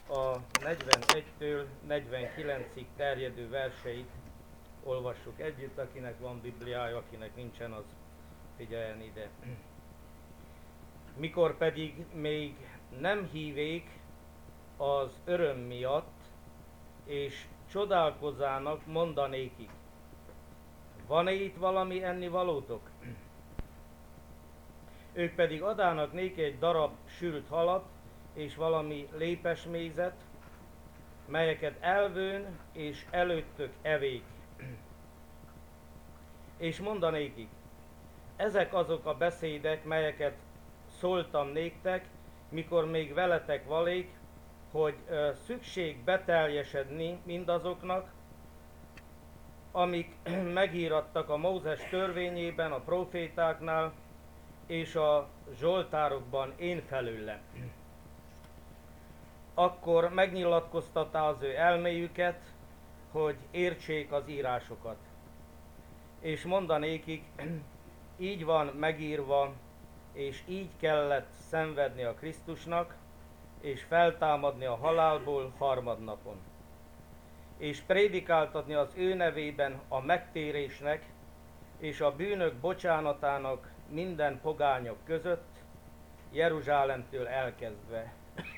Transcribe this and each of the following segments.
a 41-től 49-ig terjedő verseit olvassuk együtt, akinek van Bibliája, akinek nincsen, az figyeljen ide. Mikor pedig még nem hívék az öröm miatt, és csodálkozzának, mondanékik: van-e itt valami ennivalótok? Ők pedig adának néki egy darab sült halat, és valami lépesmézet, melyeket elvőn és előttök evék. És mondanékik: ezek azok a beszédek, melyeket szóltam néktek, mikor még veletek valék, hogy szükség beteljesedni mindazoknak, amik megírattak a Mózes törvényében, a profétáknál és a zsoltárokban én felőlem. Akkor megnyilatkoztatta az ő elméjüket, hogy értsék az írásokat. És mondanékik: így van megírva, és így kellett szenvedni a Krisztusnak, és feltámadni a halálból harmadnapon. És prédikáltatni az ő nevében a megtérésnek és a bűnök bocsánatának minden pogányok között, Jeruzsálemtől elkezdve.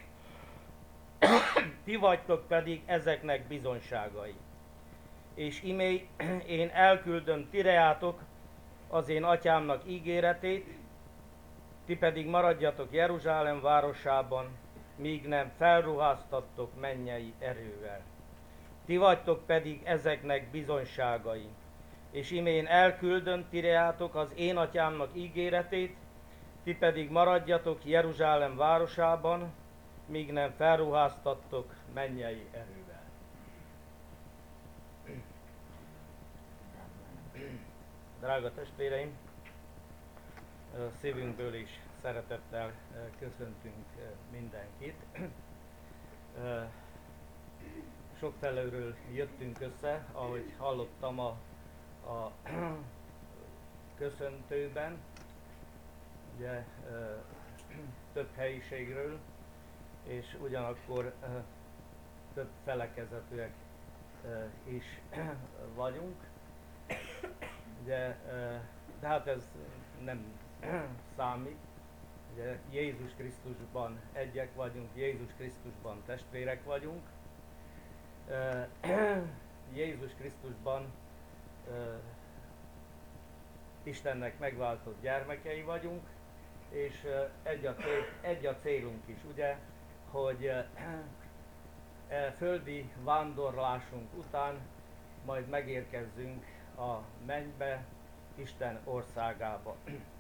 Ti vagytok pedig ezeknek bizonyságai. És imé én elküldöm tireátok az én atyámnak ígéretét, ti pedig maradjatok Jeruzsálem városában, míg nem felruháztattok mennyei erővel. Ti vagytok pedig ezeknek bizonyságai. És imén elküldöm tireátok az én atyámnak ígéretét, ti pedig maradjatok Jeruzsálem városában, míg nem felruháztattok mennyei erővel. Drága testvéreim, szívünkből is szeretettel köszöntünk mindenkit. Sok felőről jöttünk össze, ahogy hallottam a köszöntőben, ugye több helyiségről, és ugyanakkor több felekezetűek is vagyunk. Ugye, de hát ez nem számít. Ugye Jézus Krisztusban egyek vagyunk, Jézus Krisztusban testvérek vagyunk. Jézus Krisztusban Istennek megváltott gyermekei vagyunk, és egy a célunk is, ugye, hogy földi vándorlásunk után majd megérkezzünk a mennybe, Isten országába.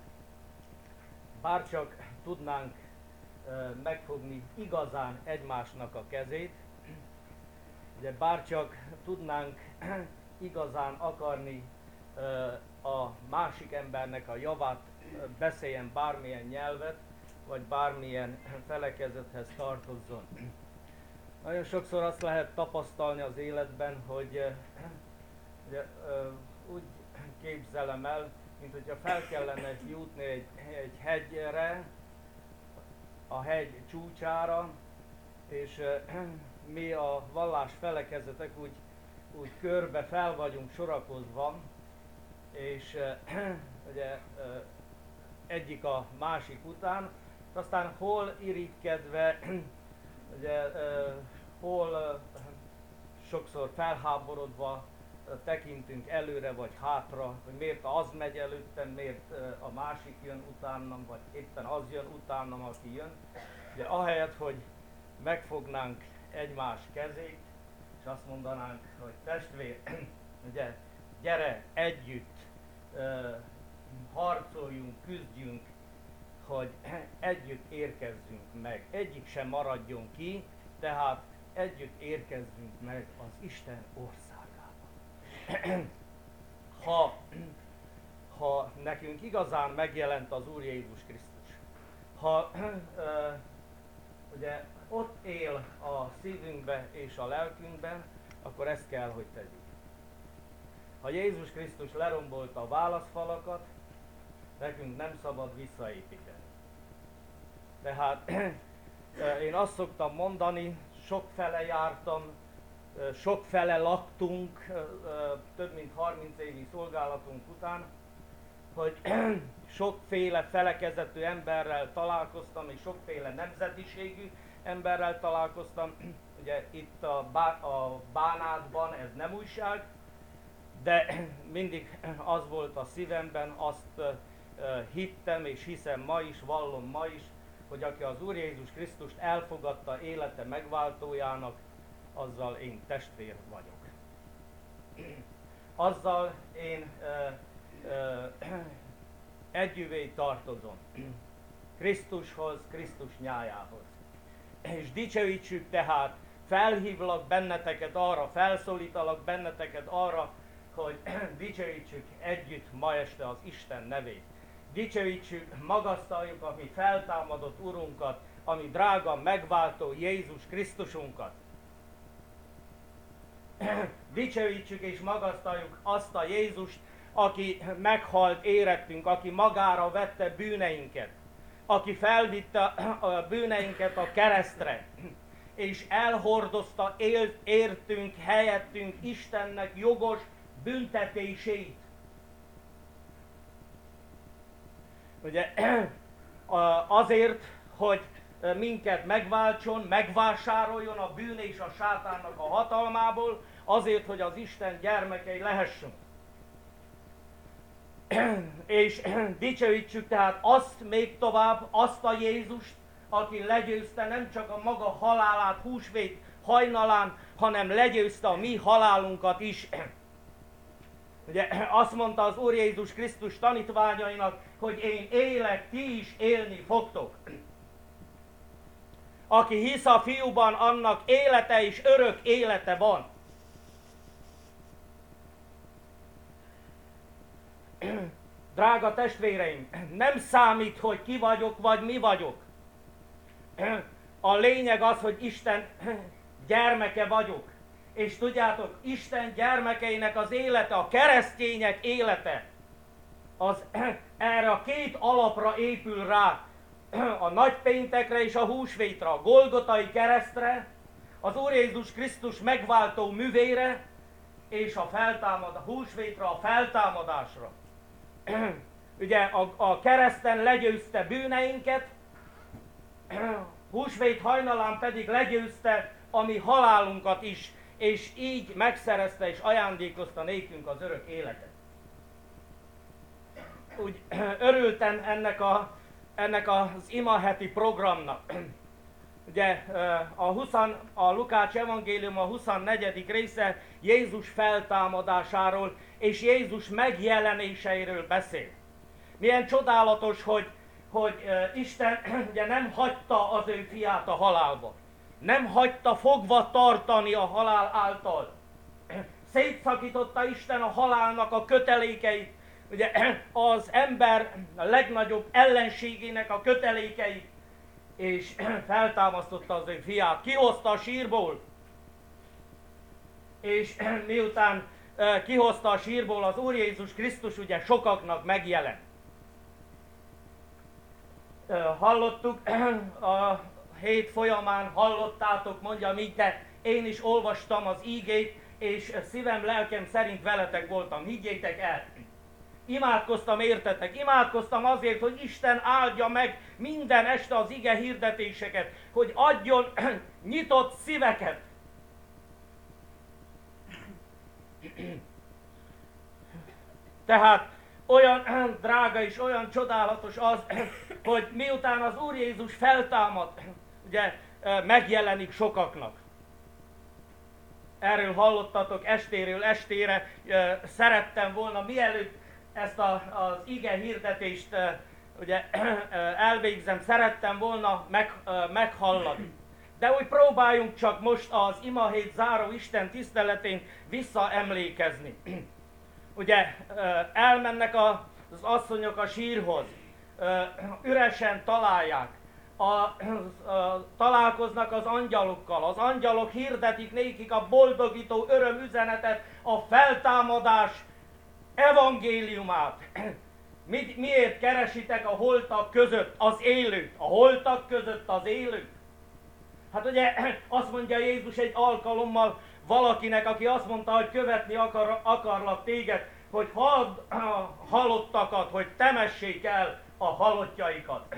Bárcsak tudnánk megfogni igazán egymásnak a kezét, ugye bárcsak tudnánk igazán akarni a másik embernek a javát, beszéljen bármilyen nyelvet, vagy bármilyen felekezethez tartozzon. Nagyon sokszor azt lehet tapasztalni az életben, hogy ugye, úgy képzelem el, mint hogyha fel kellene jutni egy hegyre, a hegy csúcsára, és mi a vallás felekezetek úgy körbe fel vagyunk sorakozva, és ugye egyik a másik után, aztán hol irigykedve, ugye hol sokszor felháborodva tekintünk előre vagy hátra, hogy miért az megy előttem, miért a másik jön utánam, vagy éppen az jön utánam, aki jön. De ahelyett, hogy megfognánk egymás kezét, és azt mondanánk, hogy testvér, ugye, gyere együtt, harcoljunk, küzdjünk, hogy együtt érkezzünk meg, egyik sem maradjon ki, tehát együtt érkezzünk meg az Isten országába. Ha nekünk igazán megjelent az Úr Jézus Krisztus, ha ugye ott él a szívünkbe és a lelkünkben, akkor ezt kell, hogy tegyük. Ha Jézus Krisztus lerombolta a válaszfalakat, nekünk nem szabad visszaépíteni. Tehát én azt szoktam mondani sokfele jártam, sokfele laktunk, több mint 30 évi szolgálatunk után, hogy sokféle felekezetű emberrel találkoztam, és sokféle nemzetiségű emberrel találkoztam. Ugye itt a Bánátban ez nem újság, de mindig az volt a szívemben, azt hittem és hiszem ma is, vallom ma is, hogy aki az Úr Jézus Krisztust elfogadta élete megváltójának, azzal én testvér vagyok. Azzal én együvé tartozom Krisztushoz, Krisztus nyájához. És dicsőítsük tehát, felhívlak benneteket arra, felszólítalak benneteket arra, hogy dicsőítsük együtt ma este az Isten nevét. Dicsőítsük, magasztaljuk a mi feltámadott Urunkat, a mi drága megváltó Jézus Krisztusunkat. Dicsőítsük és magasztaljuk azt a Jézust, aki meghalt érettünk, aki magára vette bűneinket, aki felvitte a bűneinket a keresztre, és elhordozta értünk, helyettünk Istennek jogos büntetését. Ugye azért, hogy minket megváltson, megvásároljon a bűn és a sátánnak a hatalmából, azért, hogy az Isten gyermekei lehessünk. És dicsőítsük tehát azt még tovább, azt a Jézust, aki legyőzte nem csak a maga halálát húsvét hajnalán, hanem legyőzte a mi halálunkat is. Ugye azt mondta az Úr Jézus Krisztus tanítványainak, hogy én élek, ti is élni fogtok. Aki hisz a Fiúban, annak élete és örök élete van. Drága testvéreim, nem számít, hogy ki vagyok, vagy mi vagyok. A lényeg az, hogy Isten gyermeke vagyok. És tudjátok, Isten gyermekeinek az élete, a keresztények élete, az erre a két alapra épül rá. A nagypéntekre és a húsvétra, a Golgotai keresztre, az Úr Jézus Krisztus megváltó művére, és a húsvétra, a feltámadásra. Ugye a kereszten legyőzte bűneinket, húsvét hajnalán pedig legyőzte a mi halálunkat is, és így megszerezte és ajándékozta nékünk az örök életet. Úgy örültem ennek az imaheti programnak. Ugye a Lukács evangélium a 24. része Jézus feltámadásáról és Jézus megjelenéseiről beszél. Milyen csodálatos, hogy Isten ugye nem hagyta az ő fiát a halálba. Nem hagyta fogva tartani a halál által. Szétszakította Isten a halálnak a kötelékeit, ugye az ember a legnagyobb ellenségének a kötelékeit, és feltámasztotta az ő fiát, kihozta a sírból, és miután kihozta a sírból, az Úr Jézus Krisztus ugye sokaknak megjelent. Hallottuk, a hét folyamán hallottátok, mondja így, de én is olvastam az ígét, és szívem, lelkem szerint veletek voltam, higgyétek el. Imádkoztam értetek, imádkoztam azért, hogy Isten áldja meg minden este az ige hirdetéseket, hogy adjon nyitott szíveket. Tehát olyan drága és olyan csodálatos az, hogy miután az Úr Jézus feltámad, ugye megjelenik sokaknak. Erről hallottatok estéről estére, szerettem volna mielőtt ezt az ige hirdetést ugye, elvégzem, szerettem volna meghallani. De úgy próbáljunk csak most az imahét záró Isten tiszteletén visszaemlékezni. Ugye elmennek az asszonyok a sírhoz, üresen találják, találkoznak az angyalokkal, az angyalok hirdetik nékik a boldogító örömüzenetet, a feltámadás evangéliumát. Miért keresitek a holtak között az élőt? A holtak között az élőt? Hát ugye azt mondja Jézus egy alkalommal valakinek, aki azt mondta, hogy követni akarlak téged, hogy halld a halottakat, hogy temessék el a halottjaikat.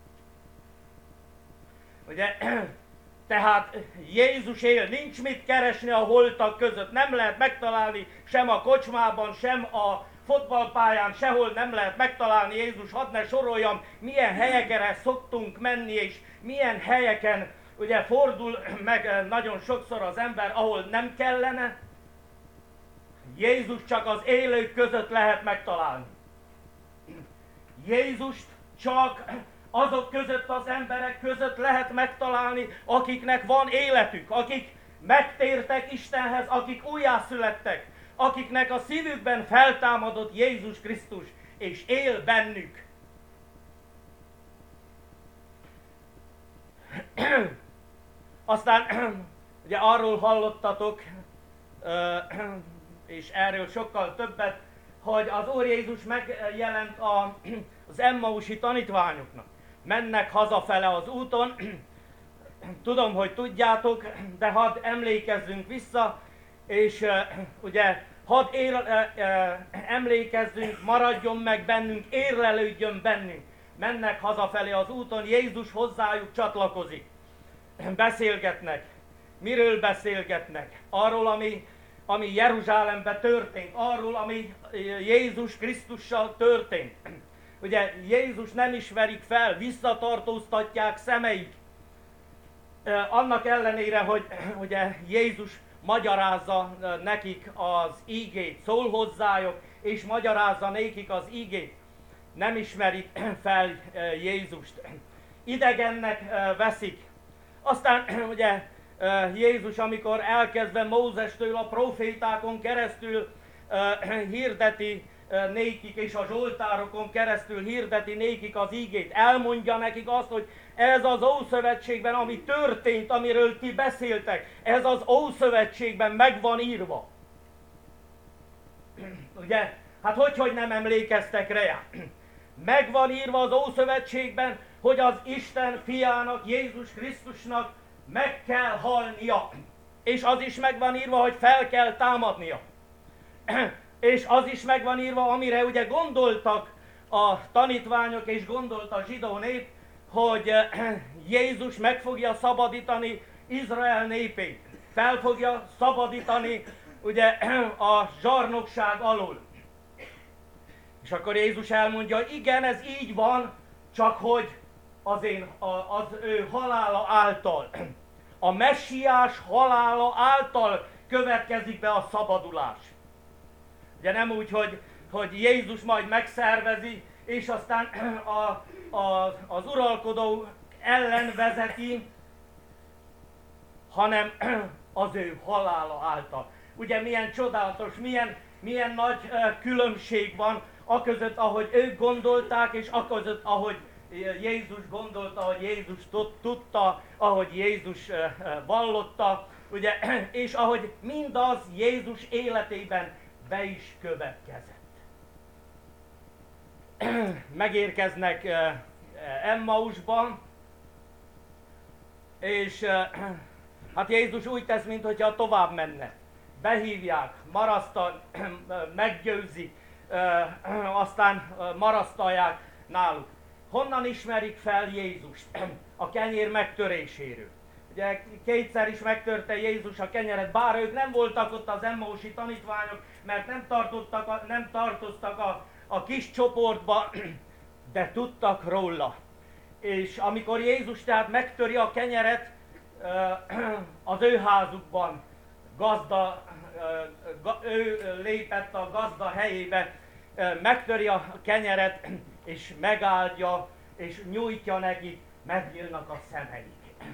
Ugye, tehát Jézus él, nincs mit keresni a holtak között, nem lehet megtalálni sem a kocsmában, sem a fotballpályán, sehol nem lehet megtalálni Jézus, hadd ne soroljam, milyen helyekre szoktunk menni, és milyen helyeken ugye fordul meg nagyon sokszor az ember, ahol nem kellene. Jézus csak az élők között lehet megtalálni. Jézust csak azok között, az emberek között lehet megtalálni, akiknek van életük, akik megtértek Istenhez, akik újjászülettek, akiknek a szívükben feltámadott Jézus Krisztus, és él bennük. Aztán ugye arról hallottatok, és erről sokkal többet, hogy az Úr Jézus megjelent az Emmausi tanítványoknak. Mennek hazafele az úton, tudom, hogy tudjátok, de hadd emlékezzünk vissza, és ugye hadd emlékezzünk, maradjon meg bennünk, érlelődjön bennünk. Mennek hazafelé az úton, Jézus hozzájuk csatlakozik. Beszélgetnek. Miről beszélgetnek? Arról, ami Jeruzsálemben történt, arról, ami Jézus Krisztussal történt. Ugye Jézus nem ismerik fel, visszatartóztatják szemeik. Annak ellenére, hogy ugye Jézus magyarázza nekik az ígét, szól hozzájuk, és magyarázza nekik az ígét. Nem ismerik fel Jézust. Idegennek veszik. Aztán ugye Jézus, amikor elkezdve Mózestől, a profétákon keresztül hirdeti nékik, és a zsoltárokon keresztül hirdeti nékik az ígét, elmondja nekik azt, hogy ez az Ószövetségben, ami történt, amiről ti beszéltek, ez az Ószövetségben meg van írva. Ugye? Hát hogy nem emlékeztek rá? Meg van írva az Ószövetségben, hogy az Isten fiának, Jézus Krisztusnak meg kell halnia. És az is meg van írva, hogy fel kell támadnia. És az is meg van írva, amire ugye gondoltak a tanítványok, és gondolt a zsidó nép, hogy Jézus meg fogja szabadítani Izrael népét. Fel fogja szabadítani ugye a zsarnokság alól. És akkor Jézus elmondja, igen, ez így van, csak hogy az ő halála által, a messiás halála által következik be a szabadulás. Ugye nem úgy, hogy Jézus majd megszervezi, és aztán az uralkodó ellen vezeti, hanem az ő halála által. Ugye milyen csodálatos, milyen nagy különbség van aközött, ahogy ők gondolták, és aközött, ahogy Jézus gondolta, ahogy Jézus tudta, ahogy Jézus vallotta, ugye, és ahogy mindaz Jézus életében be is következett. Megérkeznek Emmausban, és hát Jézus úgy tesz, mintha tovább menne. Behívják, meggyőzik, aztán marasztalják náluk. Honnan ismerik fel Jézust? A kenyér megtöréséről. Ugye kétszer is megtörte Jézus a kenyeret, bár ők nem voltak ott az emmausi tanítványok, mert nem tartoztak a kis csoportba, de tudtak róla. És amikor Jézus tehát megtöri a kenyeret az ő házukban, ő lépett a gazda helyébe, megtöri a kenyeret, és megáldja, és nyújtja neki, megnyílnak a szemeik.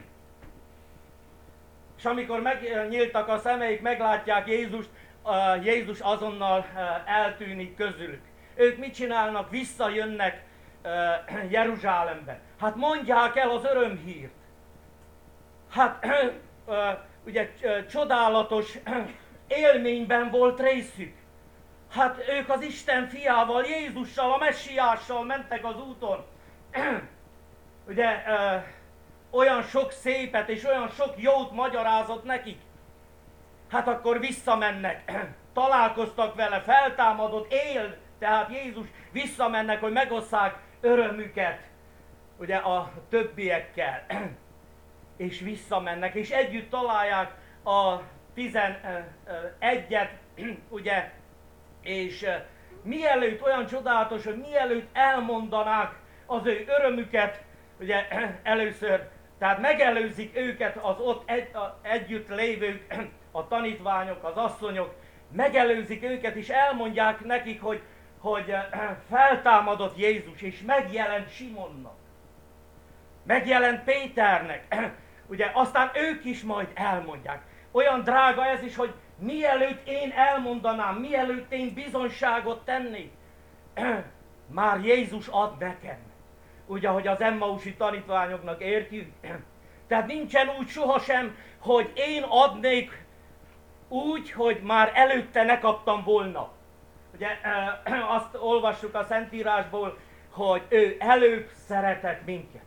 És amikor megnyíltak a szemeik, meglátják Jézust, Jézus azonnal eltűnik közülük. Ők mit csinálnak? Visszajönnek Jeruzsálembe. Hát mondják el az örömhírt. Hát ugye csodálatos élményben volt részük. Hát ők az Isten fiával, Jézussal, a messiással mentek az úton. Ugye olyan sok szépet és olyan sok jót magyarázott nekik, hát akkor visszamennek, találkoztak vele, feltámadott, él, tehát Jézus, visszamennek, hogy megosszák örömüket, ugye a többiekkel, és visszamennek, és együtt találják a 11-et, ugye, és mielőtt olyan csodálatos, hogy mielőtt elmondanák az ő örömüket, ugye először, tehát megelőzik őket az ott együtt lévők, a tanítványok, az asszonyok, megelőzik őket, és elmondják nekik, hogy feltámadott Jézus, és megjelent Simonnak, megjelent Péternek, ugye aztán ők is majd elmondják. Olyan drága ez is, hogy mielőtt én elmondanám, mielőtt én bizonyságot tennék, már Jézus ad nekem. Ugye, hogy az Emmausi tanítványoknak értjük. Tehát nincsen úgy sohasem, hogy én adnék úgy, hogy már előtte ne kaptam volna. Ugye azt olvassuk a Szentírásból, hogy ő előbb szeretett minket.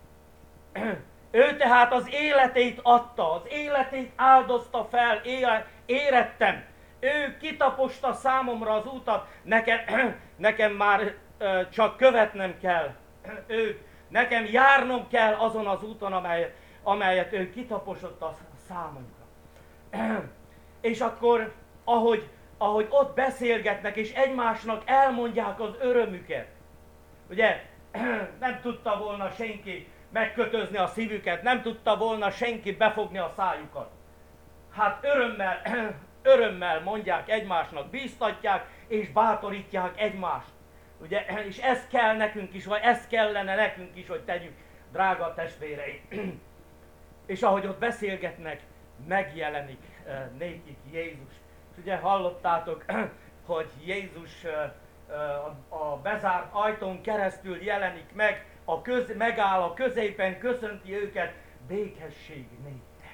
Ő tehát az életét adta, az életét áldozta fel, érettem. Ő kitaposta számomra az utat, nekem már csak követnem kell őt, nekem járnom kell azon az úton, amelyet ő kitaposott a számomra. És akkor, ahogy ott beszélgetnek, és egymásnak elmondják az örömüket, ugye nem tudta volna senki megkötözni a szívüket, nem tudta volna senki befogni a szájukat. Hát örömmel mondják egymásnak, bíztatják és bátorítják egymást. Ugye, és ez kell nekünk is, vagy ez kellene nekünk is, hogy tegyük, drága testvéreim. És ahogy ott beszélgetnek, megjelenik nékik Jézus. És ugye hallottátok, hogy Jézus a bezárt ajtón keresztül jelenik meg, megáll a középen, köszönti őket, békesség néktek.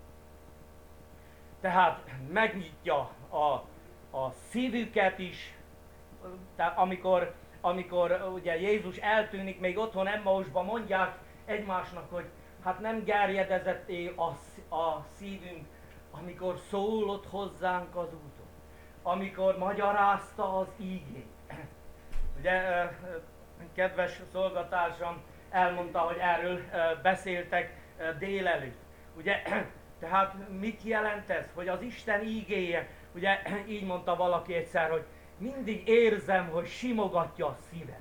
Tehát megnyitja a szívüket is, tehát amikor ugye Jézus eltűnik, még otthon Emmausban mondják egymásnak, hogy hát nem gerjedezett-e a szívünk, amikor szólott hozzánk az úton, amikor magyarázta az ígét. Ugye kedves szolgatársam elmondta, hogy erről beszéltek délelőtt. Ugye, tehát mit jelent ez, hogy az Isten ígéje, ugye így mondta valaki egyszer, hogy mindig érzem, hogy simogatja a szívemet.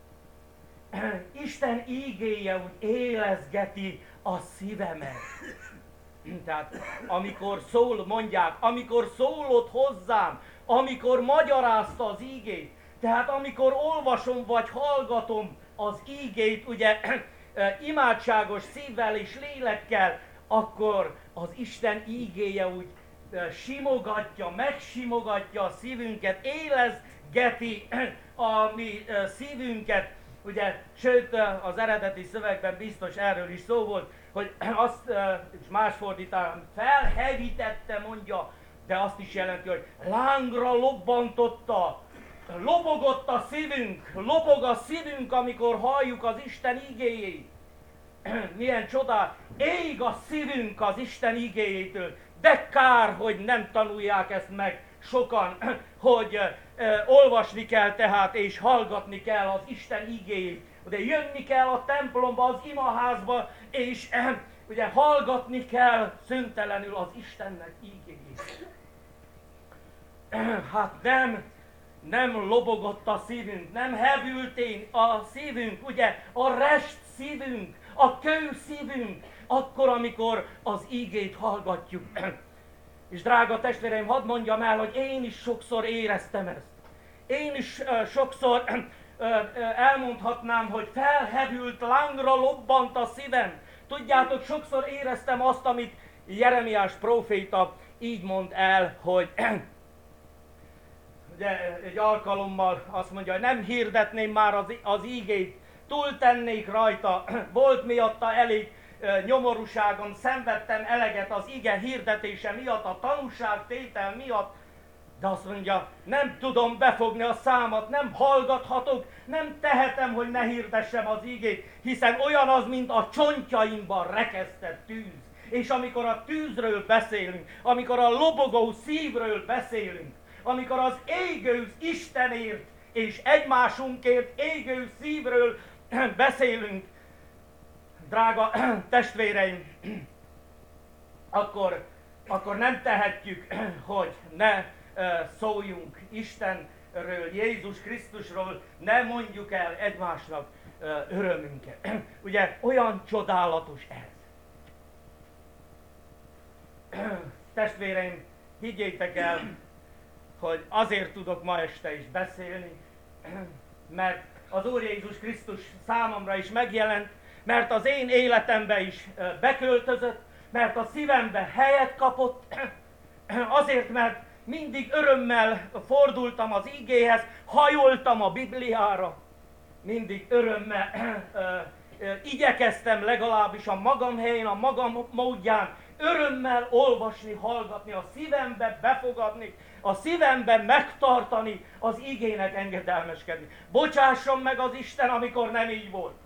Isten ígéje úgy élezgeti a szívemet. Tehát amikor mondják, amikor szólott hozzám, amikor magyarázta az ígét, tehát amikor olvasom vagy hallgatom az ígét, ugye imádságos szívvel és lélekkel, akkor az Isten ígéje úgy simogatja, megsimogatja a szívünket, élezgeti a mi szívünket, ugye, sőt az eredeti szövegben biztos erről is szó volt, hogy azt, és más fordítás, felhevítette mondja, de azt is jelenti, hogy lángra lobbantotta, lobogott a szívünk, lobog a szívünk, amikor halljuk az Isten igéjét. Milyen csoda, ég a szívünk az Isten igéjétől, de kár, hogy nem tanulják ezt meg sokan, hogy olvasni kell tehát, és hallgatni kell az Isten igéjét. Ugye jönni kell a templomba, az imaházba, és ugye hallgatni kell szüntelenül az Istennek igéjét. Hát nem lobogott a szívünk, nem hevült a szívünk, ugye a rest szívünk, a kő szívünk, akkor, amikor az ígét hallgatjuk. És drága testvéreim, hadd mondjam el, hogy én is sokszor éreztem ezt. Én is sokszor elmondhatnám, hogy felhevült, lángra lobbant a szívem. Tudjátok, sokszor éreztem azt, amit Jeremiás próféta így mond el, hogy ugye, egy alkalommal azt mondja, hogy nem hirdetném már az ígét, túltennék rajta, volt miatta elég nyomorúságom, szenvedtem eleget az ige hirdetése miatt, a tanúságtétel miatt, De azt mondja, nem tudom befogni a számat, nem hallgathatok, nem tehetem, hogy ne hirdessem az igét, hiszen olyan az, mint a csontjaimban rekesztett tűz. És amikor a tűzről beszélünk, amikor a lobogó szívről beszélünk, amikor az égő Istenért és egymásunkért égő szívről beszélünk, drága testvéreim, akkor nem tehetjük, hogy ne szóljunk Istenről, Jézus Krisztusról, ne mondjuk el egymásnak örömünket. Ugye olyan csodálatos ez. Testvéreim, higgyétek el, hogy azért tudok ma este is beszélni, mert az Úr Jézus Krisztus számomra is megjelent, mert az én életembe is beköltözött, mert a szívembe helyet kapott, azért, mert mindig örömmel fordultam az igéhez, hajoltam a Bibliára, mindig örömmel igyekeztem legalábbis a magam helyén, a magam módján, örömmel olvasni, hallgatni, a szívembe befogadni, a szívembe megtartani, az igének engedelmeskedni. Bocsásson meg az Isten, amikor nem így volt.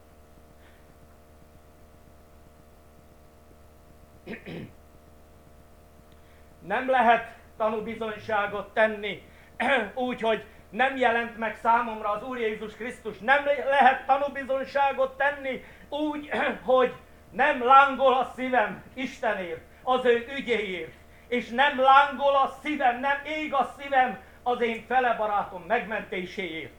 Nem lehet tanúbizonyságot tenni úgy, hogy nem jelent meg számomra az Úr Jézus Krisztus. Nem lehet tanúbizonyságot tenni úgy, hogy nem lángol a szívem Istenért, az ő ügyéért. És nem lángol a szívem, nem ég a szívem az én fele barátom megmentéséért.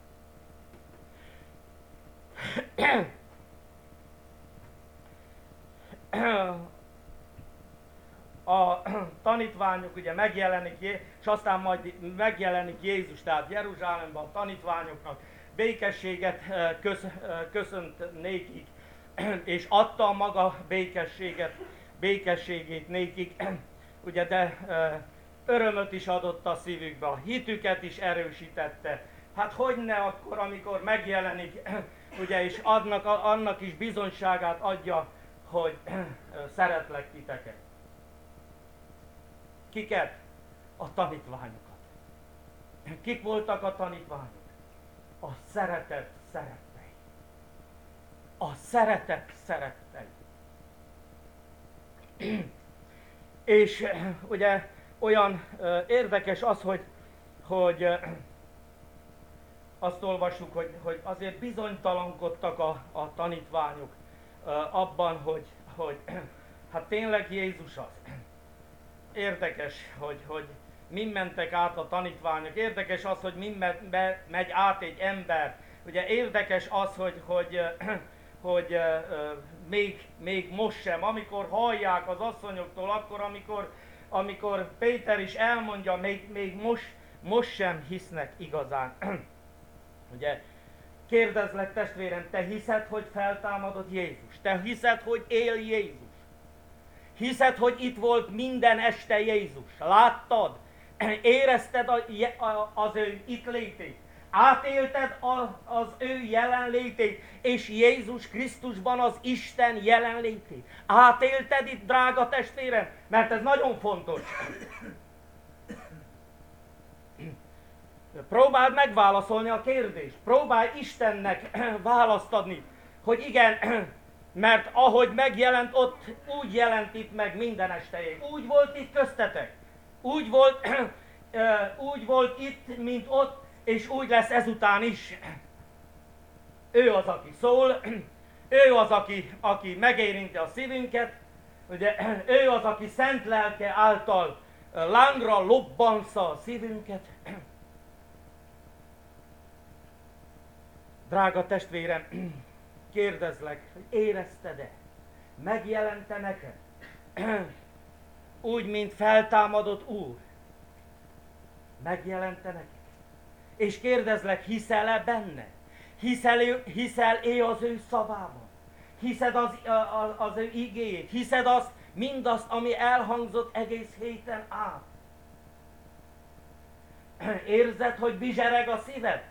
A tanítványok ugye megjelenik, és aztán majd megjelenik Jézus, tehát Jeruzsálemben a tanítványoknak békességet köszönt nékik, és adta a maga békességét nékik, ugye, de örömöt is adott a szívükbe, a hitüket is erősítette. Hát hogyne akkor, amikor megjelenik, ugye, és annak is bizonyságát adja, hogy szeretlek titeket. Kiket? A tanítványokat. Kik voltak a tanítványok? A szeretet szerettei. A szeretet szerettei. És ugye olyan érdekes az, hogy azt olvassuk, hogy azért bizonytalankodtak a tanítványok abban, hogy hát tényleg Jézus az. Érdekes, hogy min mentek át a tanítványok, érdekes az, hogy min megy át egy ember. Ugye érdekes az, hogy még most sem, amikor hallják az asszonyoktól, akkor, amikor Péter is elmondja, még most sem hisznek igazán. Ugye, kérdezlek testvérem, te hiszed, hogy feltámadott Jézus? Te hiszed, hogy él Jézus? Hiszed, hogy itt volt minden este Jézus? Láttad? Érezted az ő itt létét? Átélted az ő jelenlétét, és Jézus Krisztusban az Isten jelenlétét? Átélted itt, drága testvérem? Mert ez nagyon fontos. Próbáld megválaszolni a kérdést. Próbálj Istennek választ adni, hogy igen, mert ahogy megjelent ott, úgy jelent itt meg minden esteig. Úgy volt itt köztetek. Úgy volt itt, mint ott, és úgy lesz ezután is. Ő az, aki szól, ő az, aki megérinti a szívünket, ugye, ő az, aki szent lelke által lángra lobbansza a szívünket. Drága testvérem, kérdezlek, hogy érezted-e? Megjelente neked? Úgy, mint feltámadott Úr. Megjelente neked? És kérdezlek, hiszel-e benne? Hiszel-e az ő szavában? Hiszed az ő igéjét? Hiszed mindazt, ami elhangzott egész héten át? Érzed, hogy bizsereg a szíved?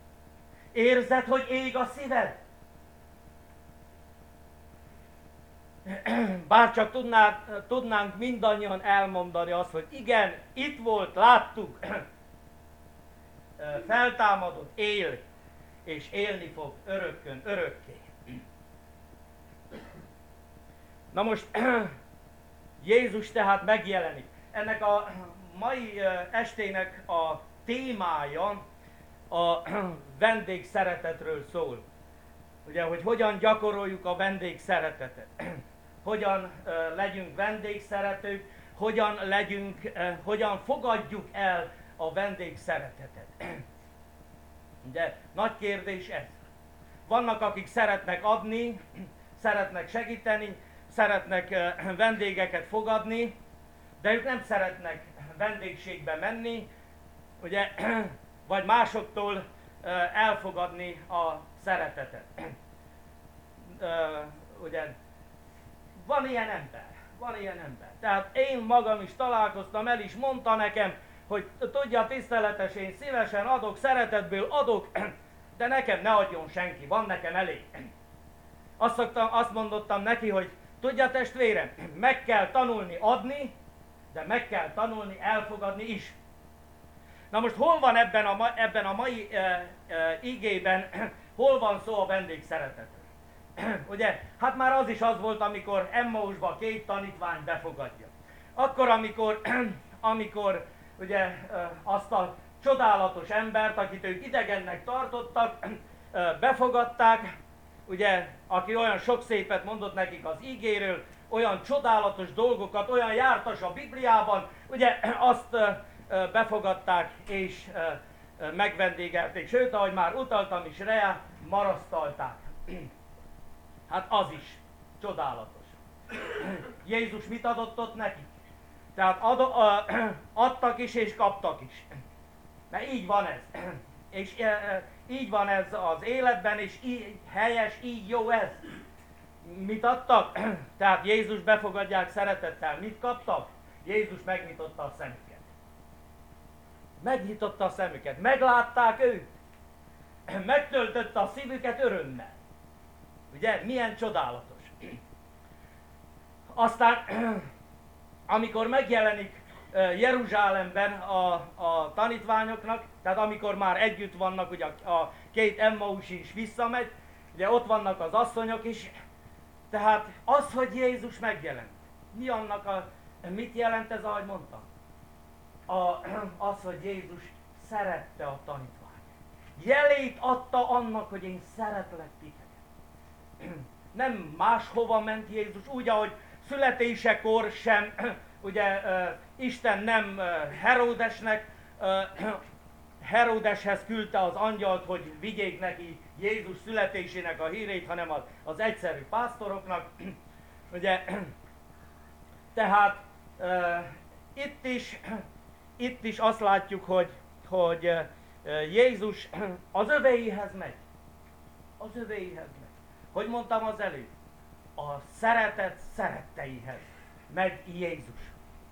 Érzed, hogy ég a szíved? bárcsak tudnánk mindannyian elmondani azt, hogy igen, itt volt, láttuk, feltámadott, él, és élni fog örökkön, örökké. Na most Jézus tehát megjelenik. Ennek a mai estének a témája a vendégszeretetről szól. Ugye, hogy hogyan gyakoroljuk a vendégszeretetet. Hogyan legyünk vendégszeretők, hogyan fogadjuk el a vendégszeretetet. Ugye, nagy kérdés ez. Vannak, akik szeretnek adni, szeretnek segíteni, szeretnek vendégeket fogadni, de ők nem szeretnek vendégségbe menni, ugye, vagy másoktól elfogadni a szeretetet. Ugye, van ilyen ember. Tehát én magam is találkoztam, el is mondta nekem, hogy tudja, tiszteletes, én szívesen adok, szeretetből adok, de nekem ne adjon senki, van nekem elég. Azt mondottam neki, hogy tudja, testvérem, meg kell tanulni adni, de meg kell tanulni elfogadni is. Na most hol van ebben a mai igében, hol van szó a vendégszeretetről? Ugye, hát már az is az volt, amikor Emmausba 2 tanítvány befogadja. Akkor, amikor ugye azt a csodálatos embert, akit ők idegennek tartottak, befogadták, ugye, aki olyan sok szépet mondott nekik az ígéről, olyan csodálatos dolgokat, olyan jártas a Bibliában, ugye azt befogadták és megvendégelték. Sőt, ahogy már utaltam is rá, marasztalták. Hát az is csodálatos. Jézus mit adott ott nekik? Tehát adtak is és kaptak is. Mert így van ez. És így van ez az életben, és így helyes, így jó ez. Mit adtak? Tehát Jézus befogadják szeretettel. Mit kaptak? Jézus megnyitotta a szemüket. Megnyitotta a szemüket. Meglátták őt. Megtöltötte a szívüket örömmel. Ugye? Milyen csodálatos. Aztán, amikor megjelenik Jeruzsálemben a tanítványoknak, tehát amikor már együtt vannak, ugye a 2 Emmausi is visszamegy, ugye ott vannak az asszonyok is, tehát az, hogy Jézus megjelent, mit jelent ez, ahogy mondtam? Az, hogy Jézus szerette a tanítványok. Jelét adta annak, hogy én szeretlek titeket. Nem máshova ment Jézus, úgy, ahogy születésekor sem, ugye Isten nem Heródeshez küldte az angyalt, hogy vigyék neki Jézus születésének a hírét, hanem az egyszerű pásztoroknak. Ugye, tehát itt is azt látjuk, hogy Jézus az övéihez megy. Az övéihez megy. Hogy mondtam az előbb? A szeretet szeretteihez megy Jézus.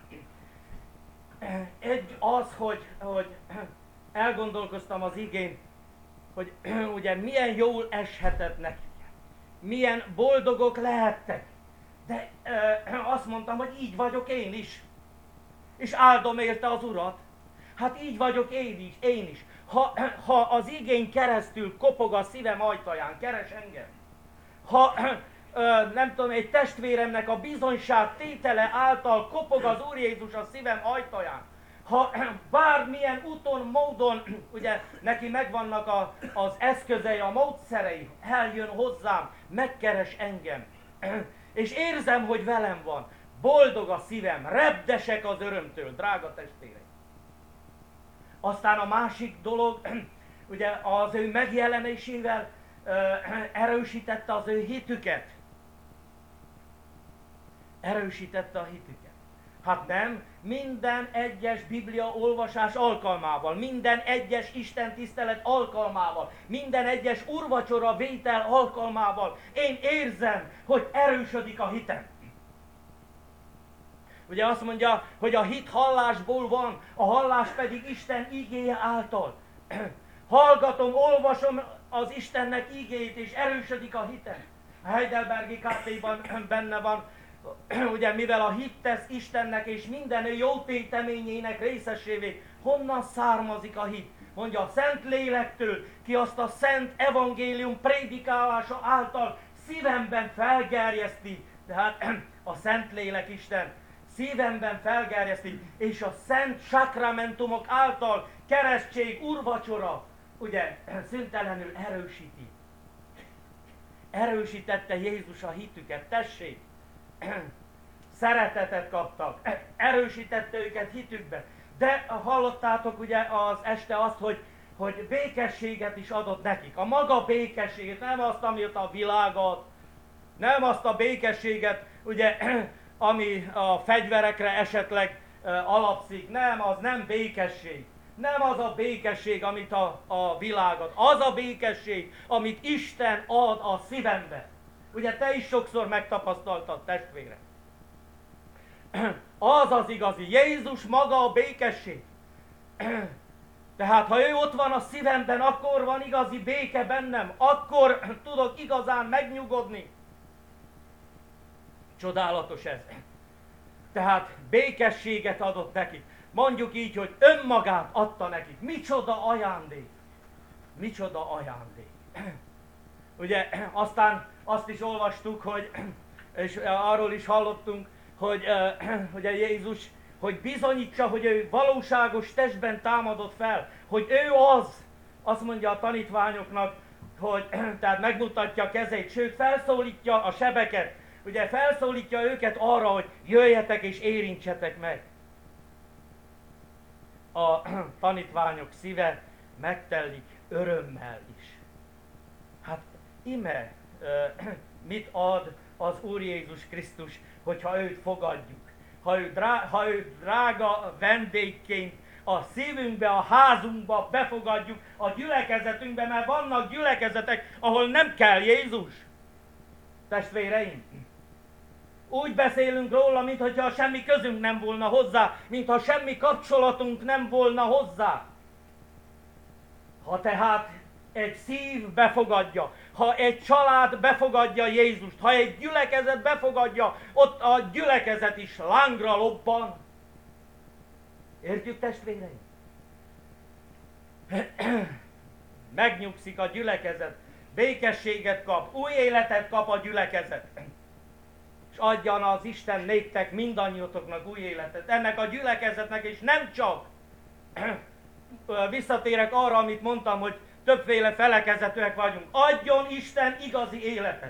Egy az, hogy elgondolkoztam az igén, hogy ugye milyen jól eshetett nekik. Milyen boldogok lehettek. De azt mondtam, hogy így vagyok én is. És áldom érte az Urat. Hát így vagyok én is. Ha az igén keresztül kopog a szívem ajtaján, keres engem. Ha nem tudom, egy testvéremnek a bizonyság tétele által kopog az Úr Jézus a szívem ajtaján, ha bármilyen úton, módon, ugye neki megvannak az eszközei, a módszerei, eljön hozzám, megkeres engem, és érzem, hogy velem van, boldog a szívem, repdesek az örömtől, drága testvérek. Aztán a másik dolog, ugye az ő megjelenésével erősítette az ő hitüket. Erősítette a hitüket. Hát nem, minden egyes Biblia olvasás alkalmával, minden egyes Isten tisztelet alkalmával, minden egyes úrvacsora vétel alkalmával én érzem, hogy erősödik a hitem. Ugye azt mondja, hogy a hit hallásból van, a hallás pedig Isten igéje által. Hallgatom, olvasom az Istennek igéjét, és erősödik a hitem. A Heidelbergi KT-ban benne van, ugye mivel a hit tesz Istennek és minden ő jó téteményének részesévé. Honnan származik a hit? Mondja, a Szent Lélektől, ki azt a Szent Evangélium prédikálása által szívemben felgerjeszti. Tehát a Szent Lélek Isten szívemben felgerjeszti, és a szent sakramentumok által keresztség, úrvacsora, ugye, szüntelenül erősíti. Erősítette Jézus a hitüket, tessék! Szeretetet kaptak, erősítette őket hitükben. De hallottátok ugye az este azt, hogy békességet is adott nekik. A maga békességet, nem azt, amit a világot, nem azt a békességet, ugye, ami a fegyverekre esetleg alapszik. Nem, az nem békesség. Nem az a békesség, amit a világot. Az a békesség, amit Isten ad a szívembe. Ugye te is sokszor megtapasztaltad, testvére. Az az igazi. Jézus maga a békesség. Tehát ha ő ott van a szívemben, akkor van igazi béke bennem. Akkor tudok igazán megnyugodni. Csodálatos ez. Tehát békességet adott nekik. Mondjuk így, hogy önmagát adta nekik. Micsoda ajándék. Micsoda ajándék. Ugye aztán azt is olvastuk, hogy, és arról is hallottunk, hogy ugye Jézus, hogy bizonyítsa, hogy ő valóságos testben támadott fel, hogy ő az, azt mondja a tanítványoknak, hogy tehát megmutatja a kezét, sőt felszólítja a sebeket, ugye felszólítja őket arra, hogy jöjjetek és érintsetek meg. A tanítványok szíve megtelik örömmel is. Hát ime mit ad az Úr Jézus Krisztus, hogyha őt fogadjuk, ha ő drága vendégként a szívünkbe, a házunkba befogadjuk, a gyülekezetünkbe, mert vannak gyülekezetek, ahol nem kell Jézus. Testvéreim, úgy beszélünk róla, mintha semmi közünk nem volna hozzá, mintha semmi kapcsolatunk nem volna hozzá. Ha tehát egy szív befogadja, ha egy család befogadja Jézust, ha egy gyülekezet befogadja, ott a gyülekezet is lángra lobban. Értjük, testvéreim? Megnyugszik a gyülekezet, békességet kap, új életet kap a gyülekezet. És adjan az Isten néktek, mindannyiotoknak új életet. Ennek a gyülekezetnek, és nem csak, visszatérek arra, amit mondtam, hogy többféle felekezetűek vagyunk. Adjon Isten igazi életet.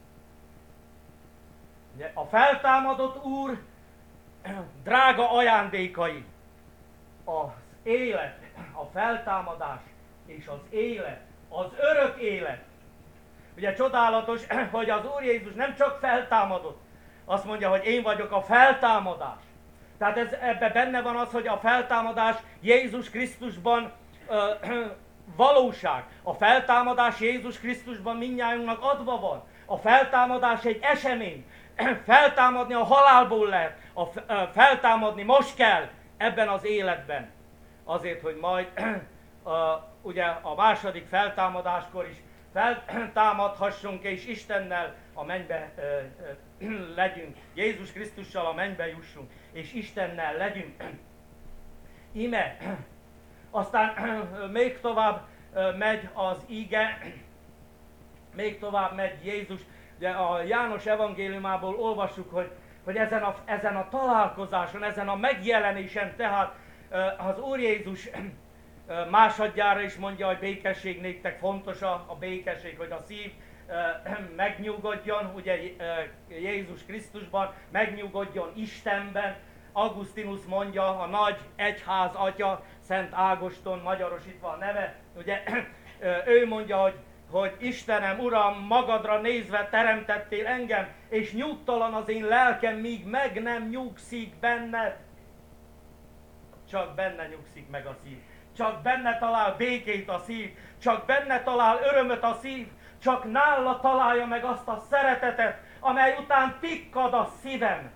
A feltámadott Úr drága ajándékai. Az élet, a feltámadás és az élet, az örök élet. Ugye csodálatos, hogy az Úr Jézus nem csak feltámadott, azt mondja, hogy én vagyok a feltámadás. Tehát ebben benne van az, hogy a feltámadás Jézus Krisztusban valóság. A feltámadás Jézus Krisztusban mindnyájunknak adva van. A feltámadás egy esemény. Feltámadni a halálból lehet. Feltámadni most kell ebben az életben. Azért, hogy majd ugye a második feltámadáskor is feltámadhassunk, és Istennel a mennybe legyünk. Jézus Krisztussal a mennybe jussunk, és Istennel legyünk. Íme, aztán még tovább megy az ige, még tovább megy Jézus. Ugye a János evangéliumából olvassuk, hogy ezen a találkozáson, ezen a megjelenésen, tehát az Úr Jézus másodjára is mondja, hogy békesség néktek, fontos a békesség, hogy a szív megnyugodjon, ugye Jézus Krisztusban, megnyugodjon Istenben. Augustinus mondja, a nagy egyház atya, Szent Ágoston, magyarosítva a neve, ugye ő mondja, hogy Istenem, Uram, magadra nézve teremtettél engem, és nyugtalan az én lelkem, míg meg nem nyugszik benned. Csak benne nyugszik meg a szív. Csak benne talál békét a szív. Csak benne talál örömöt a szív. Csak nála találja meg azt a szeretetet, amely után tikkad a szívem.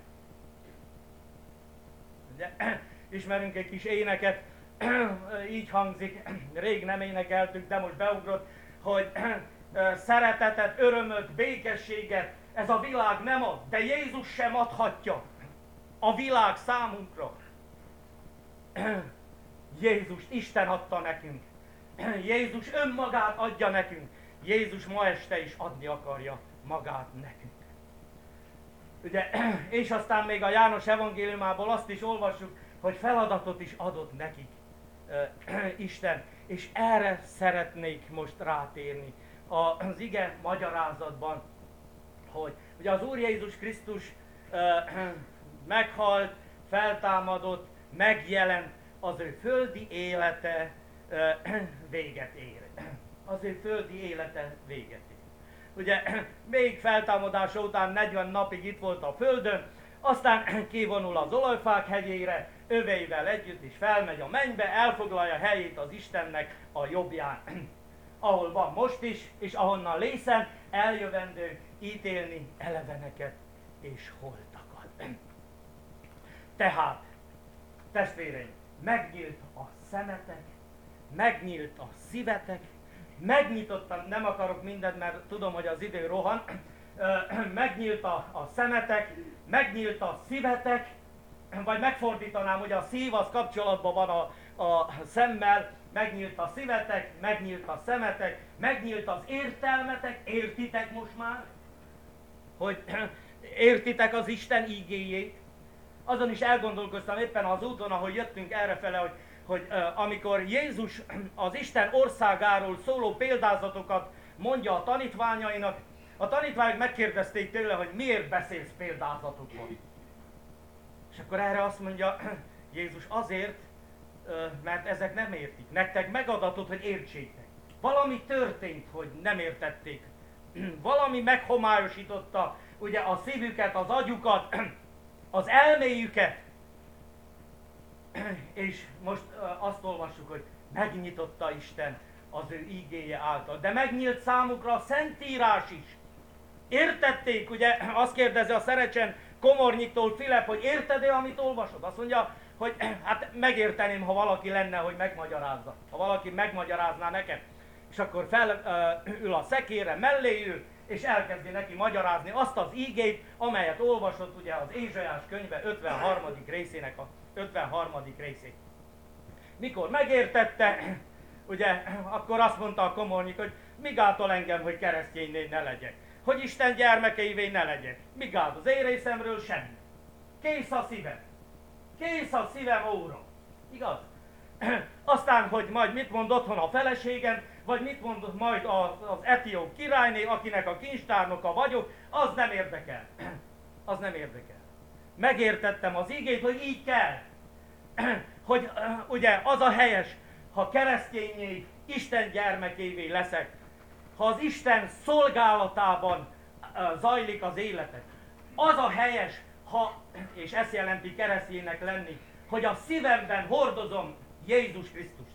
Ugye, ismerünk egy kis éneket, így hangzik, rég nem énekeltük, de most beugrott, hogy szeretetet, örömöt, békességet ez a világ nem ad, de Jézus sem adhatja a világ számunkra. Jézust Isten adta nekünk. Jézus önmagát adja nekünk. Jézus ma este is adni akarja magát nekünk. Ugye, és aztán még a János evangéliumából azt is olvassuk, hogy feladatot is adott nekik Isten. És erre szeretnék most rátérni az ige magyarázatban, hogy ugye az Úr Jézus Krisztus meghalt, feltámadott, megjelent, az ő földi élete véget ér. Az ő földi élete véget ér. Ugye még feltámadása után 40 napig itt volt a földön, aztán kivonul az olajfák hegyére, öveivel együtt is felmegy a mennybe, elfoglalja helyét az Istennek a jobbján, ahol van most is, és ahonnan lészen eljövendő ítélni eleveneket és holtakat. Tehát, testvéreim, megnyílt a szemetek, megnyílt a szívetek, megnyitottam, nem akarok mindent, mert tudom, hogy az idő rohan, megnyílt a szemetek, megnyílt a szívetek, vagy megfordítanám, hogy a szív az kapcsolatban van a szemmel, megnyílt a szívetek, megnyílt a szemetek, megnyílt az értelmetek, értitek most már, hogy értitek az Isten ígéjét. Azon is elgondolkoztam éppen az úton, ahogy jöttünk errefele, hogy amikor Jézus az Isten országáról szóló példázatokat mondja a tanítványainak, a tanítványok megkérdezték tőle, hogy miért beszélsz példázatokban. És akkor erre azt mondja Jézus, azért, mert ezek nem értik. Nektek megadatott, hogy értsétek. Valami történt, hogy nem értették. Valami meghomályosította ugye a szívüket, az agyukat, az elméjüket. És most azt olvassuk, hogy megnyitotta Isten az ő ígéje által. De megnyílt számukra a Szentírás is. Értették, ugye azt kérdezi a Szerecsen Komornyiktól Filip, hogy érted-e, amit olvasod? Azt mondja, hogy hát megérteném, ha valaki lenne, hogy megmagyarázza. Ha valaki megmagyarázná nekem. És akkor felül a szekérre, mellé ül, és elkezdi neki magyarázni azt az ígét, amelyet olvasott ugye az Ézsaiás könyve 53. részének a 53. részét. Mikor megértette, ugye, akkor azt mondta a komornyik, hogy mi gátol engem, hogy keresztényné ne legyek. Hogy Isten gyermekeivé ne legyek. Mi gát az én részemről? Semmi. Kész a szívem. Kész a szívem óra. Igaz? Aztán, hogy majd mit mond otthon a feleségem, vagy mit mond majd az etióp királyné, akinek a kincstárnoka vagyok, az nem érdekel. Az nem érdekel. Megértettem az ígét, hogy így kell. Hogy ugye az a helyes, ha keresztényé, Isten gyermekévé leszek, ha az Isten szolgálatában zajlik az életek. Az a helyes, és ezt jelenti kereszténynek lenni, hogy a szívemben hordozom Jézus Krisztust.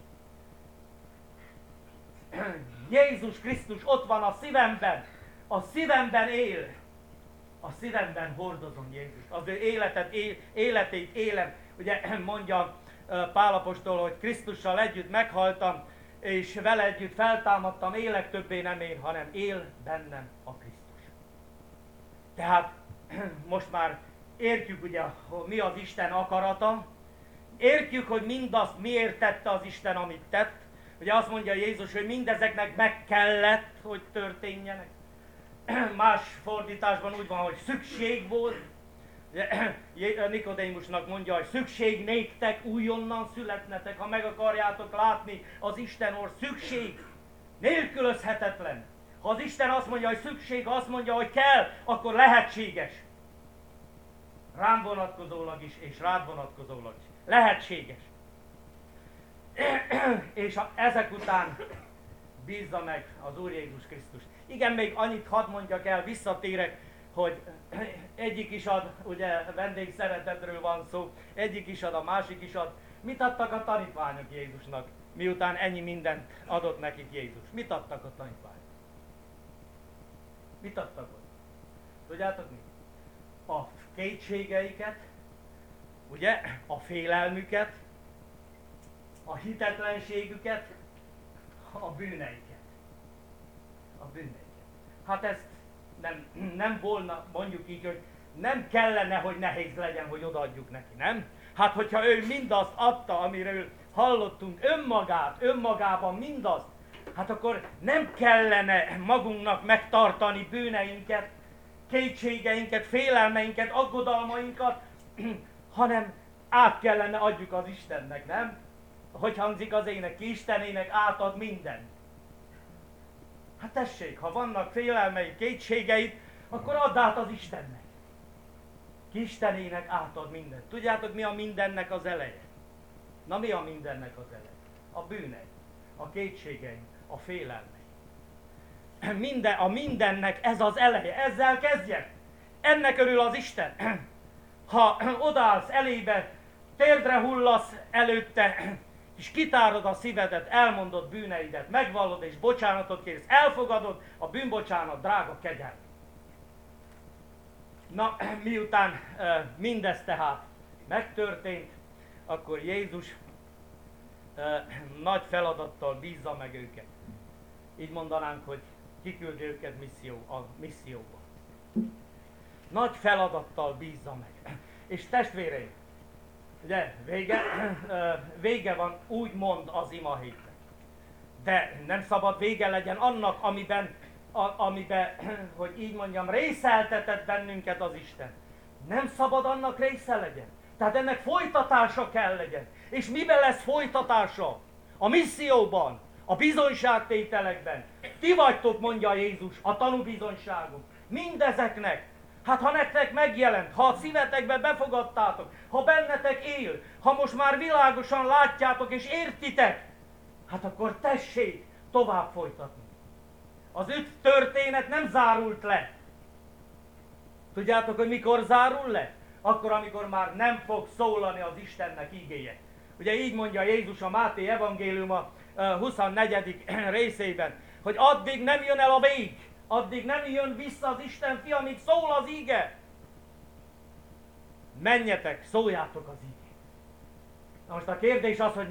Jézus Krisztus ott van a szívemben él. A szívemben hordozom Jézust. Az ő életét élem. Ugye mondja Pál apostol, hogy Krisztussal együtt meghaltam, és vele együtt feltámadtam, élek, többé nem én, hanem él bennem a Krisztus. Tehát most már értjük ugye, hogy mi az Isten akarata, értjük, hogy mindazt miért tette az Isten, amit tett. Ugye azt mondja Jézus, hogy mindezeknek meg kellett, hogy történjenek. Más fordításban úgy van, hogy szükség volt. Nikodémusnak mondja, hogy szükség néktek újonnan születnetek, ha meg akarjátok látni az Isten szükség nélkülözhetetlen. Ha az Isten azt mondja, hogy szükség, azt mondja, hogy kell, akkor lehetséges. Rám vonatkozólag is, és rád vonatkozólag is. Lehetséges. És ezek után bízza meg az Úr Jézus Krisztus. Igen, még annyit hadd mondjak el, visszatérek, hogy egyik is ad, ugye vendégszeretetről van szó, egyik is ad, a másik is ad. Mit adtak a tanítványok Jézusnak, miután ennyi mindent adott nekik Jézus? Mit adtak a tanítványok? Mit adtak ott? Tudjátok mit? A kétségeiket, ugye, a félelmüket, a hitetlenségüket, a bűneiket. a bűneinket. Hát ezt nem volna, mondjuk így, hogy nem kellene, hogy nehéz legyen, hogy odaadjuk neki, nem? Hát hogyha ő mindazt adta, amiről hallottunk, önmagában mindazt, hát akkor nem kellene magunknak megtartani bűneinket, kétségeinket, félelmeinket, aggodalmainkat, hanem át kellene adjuk az Istennek, nem? Hogy hangzik az ének, ki Istenének átad mindent. Hát tessék, ha vannak félelmei, kétségeid, akkor add át az Istennek. Ki Istenének átad mindent. Tudjátok, mi a mindennek az eleje? Na, mi a mindennek az eleje? A bűnei, a kétségeink, a félelmei. A mindennek ez az eleje, ezzel kezdjen. Ennek örül az Isten. Ha odaállsz elébe, térdre hullasz előtte, és kitárod a szívedet, elmondod bűneidet, megvallod és bocsánatot kérsz, elfogadod a bűnbocsánat drága kegyelmet. Na, miután mindez tehát megtörtént, akkor Jézus nagy feladattal bízza meg őket. Így mondanánk, hogy kiküldi őket misszióba. Nagy feladattal bízza meg. És testvéreim, ugye vége van, úgy mond az ima hétnek. De nem szabad vége legyen annak, amiben, hogy így mondjam, részeltetett bennünket az Isten. Nem szabad annak része legyen. Tehát ennek folytatása kell legyen. És miben lesz folytatása? A misszióban, a bizonyságtételekben. Ti vagytok, mondja Jézus, a tanúbizonyságok. Mindezeknek. Hát ha nektek megjelent, ha a szívetekbe befogadtátok, ha bennetek él, ha most már világosan látjátok és értitek, hát akkor tessék tovább folytatni. Az 5 történet nem zárult le. Tudjátok, hogy mikor zárul le? Akkor, amikor már nem fog szólani az Istennek igéje. Ugye így mondja Jézus a Máté evangéliuma 24. részében, hogy addig nem jön el a vég, addig nem jön vissza az Isten fia, amíg szól az ige. Menjetek, szóljátok az igét. Na most a kérdés az, hogy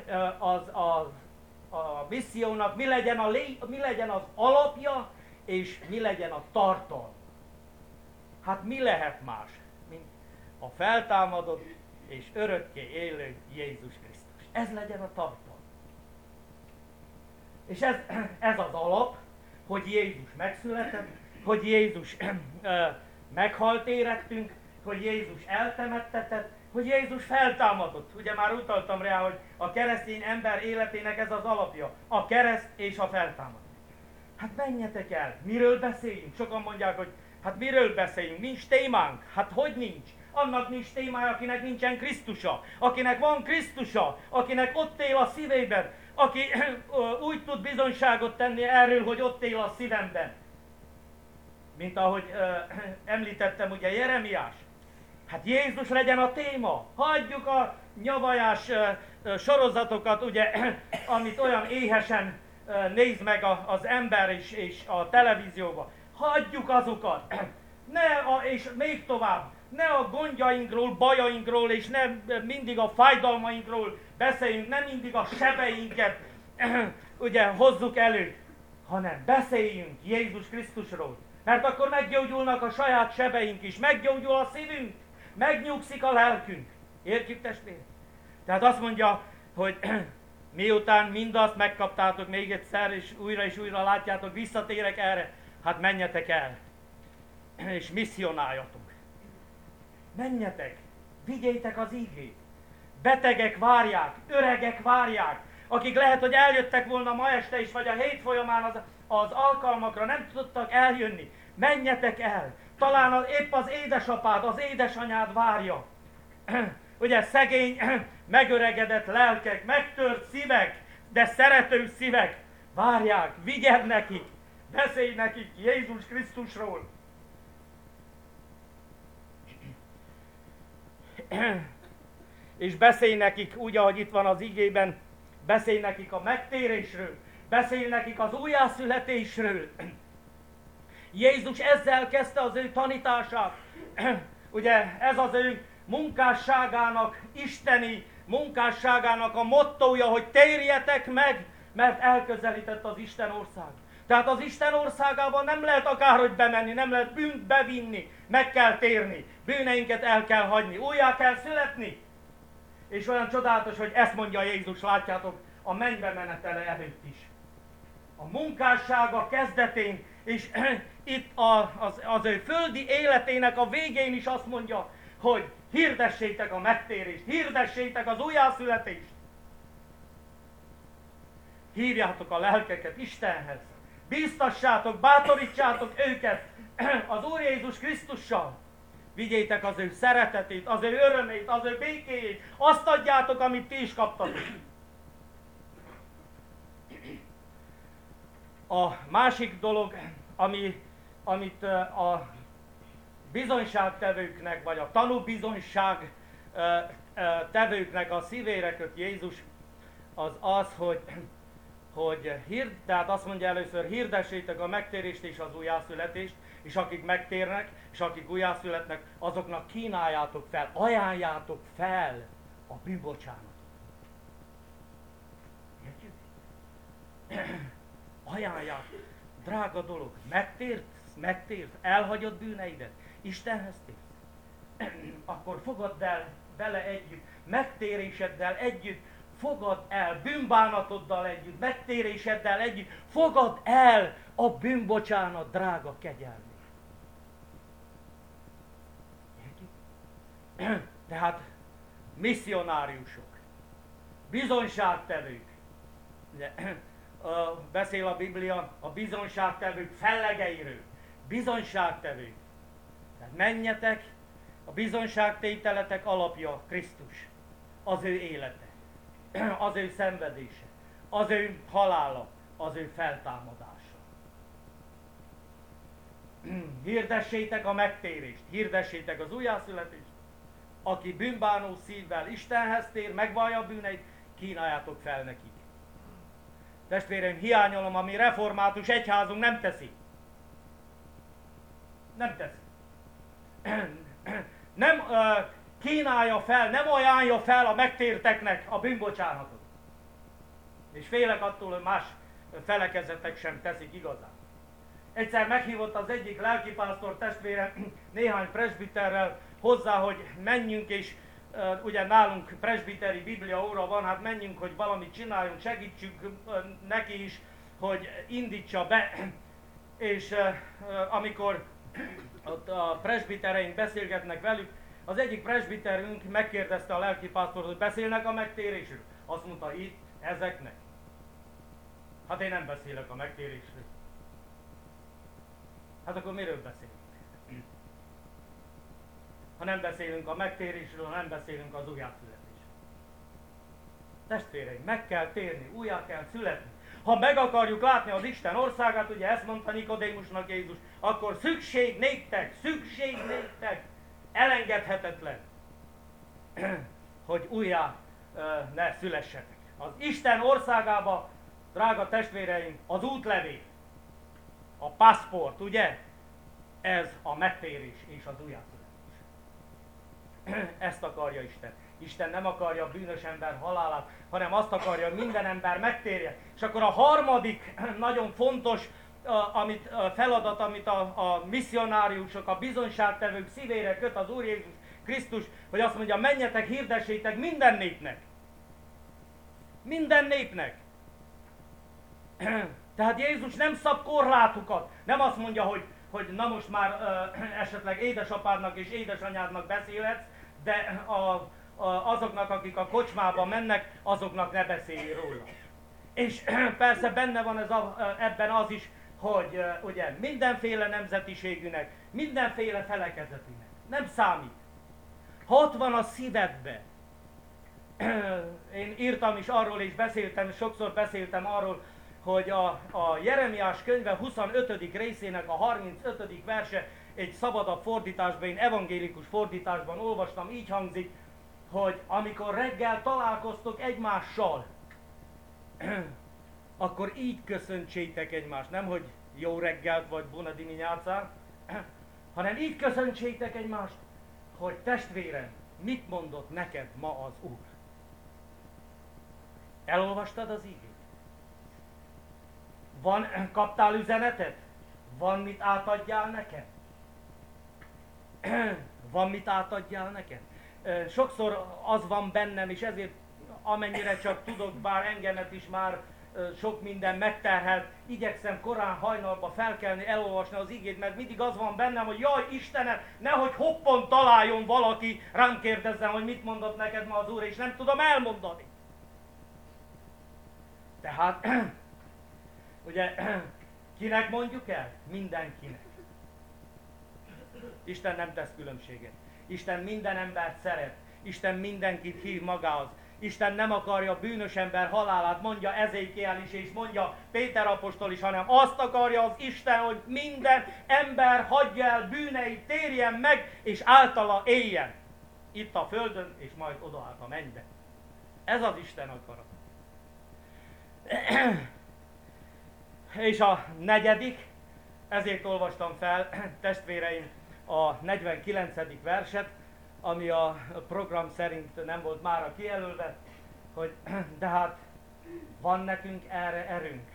a missziónak mi legyen az alapja, és mi legyen a tartalma. Hát mi lehet más, mint a feltámadott és örökké élő Jézus Krisztus. Ez legyen a tartalma. És ez az alap, hogy Jézus megszületett, hogy Jézus meghalt érettünk, hogy Jézus eltemettetett, hogy Jézus feltámadott. Ugye már utaltam rá, hogy a keresztény ember életének ez az alapja. A kereszt és a feltámadás. Hát menjetek el, miről beszéljünk? Sokan mondják, hogy hát miről beszéljünk? Nincs témánk. Hát hogy nincs? Annak nincs témája, akinek nincsen Krisztusa. Akinek van Krisztusa, akinek ott él a szívében, aki úgy tud bizonyságot tenni erről, hogy ott él a szívemben. Mint ahogy említettem, ugye Jeremiás. Hát Jézus legyen a téma. Hagyjuk a nyavajás sorozatokat, ugye, amit olyan éhesen néz meg az ember és a televízióban. Hagyjuk azokat. És még tovább. Ne a gondjainkról, bajainkról, és ne mindig a fájdalmainkról beszéljünk, nem mindig a sebeinket ugye hozzuk elő, hanem beszéljünk Jézus Krisztusról. Mert akkor meggyógyulnak a saját sebeink is, meggyógyul a szívünk, megnyugszik a lelkünk. Értjük, testvérek? Tehát azt mondja, hogy miután mindazt megkaptátok még egyszer, és újra látjátok, visszatérek erre, hát menjetek el, és misszionáljatok. Menjetek, vigyétek az igét. Betegek várják, öregek várják, akik lehet, hogy eljöttek volna ma este is, vagy a hét folyamán az alkalmakra, nem tudtak eljönni. Menjetek el. Talán épp az édesapád, az édesanyád várja. Ugye szegény, megöregedett lelkek, megtört szívek, de szerető szívek várják, vigyed nekik, beszélj nekik Jézus Krisztusról. És beszélj nekik, úgy, ahogy itt van az igében, beszélj nekik a megtérésről, beszélj nekik az újjászületésről. Jézus ezzel kezdte az ő tanítását. Ugye ez az ő munkásságának, isteni munkásságának a mottója, hogy térjetek meg, mert elközelített az Isten ország. Tehát az Isten országában nem lehet akárhogy bemenni, nem lehet bűnt bevinni, meg kell térni, bűneinket el kell hagyni, újjá kell születni. És olyan csodálatos, hogy ezt mondja Jézus, látjátok, a mennybe menetele előtt is. A munkássága kezdetén, és itt az ő földi életének a végén is azt mondja, hogy hirdessétek a megtérést, hirdessétek az újjászületést. Hívjátok a lelkeket Istenhez, bíztassátok, bátorítsátok őket az Úr Jézus Krisztussal. Vigyétek az ő szeretetét, az ő örömét, az ő békéjét, azt adjátok, amit ti is kaptatok. A másik dolog, amit a bizonyságtevőknek, vagy a tanúbizonyság tevőknek a szívére köt Jézus, az, tehát azt mondja először, hirdessétek a megtérést és az újjászületést, és akik megtérnek, és akik újjászületnek, azoknak kínáljátok fel, ajánljátok fel a bűnbocsánatot. Értjük? Ajánljátok. Drága dolog, megtérsz, elhagyod bűneidet, Istenhez térsz. Akkor fogadd el vele együtt, megtéréseddel együtt, fogadd el bűnbánatoddal együtt, megtéréseddel együtt, fogadd el a bűnbocsánat drága kegyelmét. Tehát misszionáriusok, bizonyságtevők, beszél a Biblia a bizonyságtevők fellegeiről, bizonyságtevők. Tehát menjetek, a bizonyságtételetek alapja Krisztus, az ő élete, az ő szenvedése, az ő halála, az ő feltámadása. Hirdessétek a megtérést, hirdessétek az újjászületést. Aki bűnbánó szívvel Istenhez tér, megvallja a bűneit, kínáljátok fel nekik. Testvéreim, hiányolom, ami református egyházunk nem teszi. Nem teszi. Nem kínálja fel, nem ajánlja fel a megtérteknek a bűnbocsánatot. És félek attól, hogy más felekezetek sem teszik igazán. Egyszer meghívott az egyik lelkipásztor testvére néhány presbiterrel hozzá, hogy menjünk, és ugye nálunk presbiteri biblia óra van, hát menjünk, hogy valamit csináljunk, segítsünk neki is, hogy indítsa be. És amikor ott a presbitereink beszélgetnek velük, az egyik presbiterünk megkérdezte a lelkipásztort, hogy beszélnek a megtérésről. Azt mondta, itt, ezeknek. Hát én nem beszélek a megtérésről. Hát akkor miről beszélünk? Ha nem beszélünk a megtérésről, ha nem beszélünk az újjászületésről. Testvéreim, meg kell térni, újjá kell születni. Ha meg akarjuk látni az Isten országát, ugye ezt mondta Nikodémusnak Jézus, akkor szükség néktek, elengedhetetlen, hogy újjá ne szülessetek. Az Isten országába, drága testvéreim, az útlevél, a passzport, ugye? Ez a megtérés és az újjászületés. Ezt akarja Isten. Isten nem akarja a bűnös ember halálát, hanem azt akarja, hogy minden ember megtérjen. És akkor a harmadik nagyon fontos feladat, amit a misszionáriusok, a bizonyságtevők szívére köt az Úr Jézus Krisztus, hogy azt mondja, menjetek, hirdessétek minden népnek. Minden népnek. Tehát Jézus nem szab korlátokat. Nem azt mondja, hogy na most már esetleg édesapádnak és édesanyádnak beszélhetsz, de azoknak, akik a kocsmába mennek, azoknak ne beszélj róla. És persze benne van ebben az is, hogy ugye mindenféle nemzetiségűnek, mindenféle felekezetűnek. Nem számít. Ha ott van a szívedbe, én írtam is arról, és sokszor beszéltem arról, hogy a Jeremiás könyve 25. részének a 35. verse egy szabadabb fordításban, én evangélikus fordításban olvastam, így hangzik, hogy amikor reggel találkoztok egymással, akkor így köszöntsétek egymást, nem hogy jó reggelt vagy buona dimineața, hanem így köszöntsétek egymást, hogy testvérem, mit mondott neked ma az Úr? Elolvastad az ígét? Kaptál üzenetet? Van mit átadjál nekem? Van mit átadjál nekem? Sokszor az van bennem, és ezért amennyire csak tudok, bár engemet is már sok minden megterhelt, igyekszem korán hajnalba felkelni, elolvasni az igét, mert mindig az van bennem, hogy jaj Istenem, nehogy hoppon találjon valaki, rám kérdezzen, hogy mit mondott neked ma az Úr, és nem tudom elmondani. Tehát, ugye, kinek mondjuk el? Mindenkinek. Isten nem tesz különbséget. Isten minden embert szeret. Isten mindenkit hív magához. Isten nem akarja bűnös ember halálát, mondja Ezékiel is, és mondja Péter apostol is, hanem azt akarja az Isten, hogy minden ember hagyja el bűneit, térjen meg, és általa éljen. Itt a földön, és majd odaállt a mennybe. Ez az Isten akarat. És a negyedik, ezért olvastam fel, testvéreim, a 49. verset, ami a program szerint nem volt mára kijelölve, hogy de hát van nekünk erre erőnk.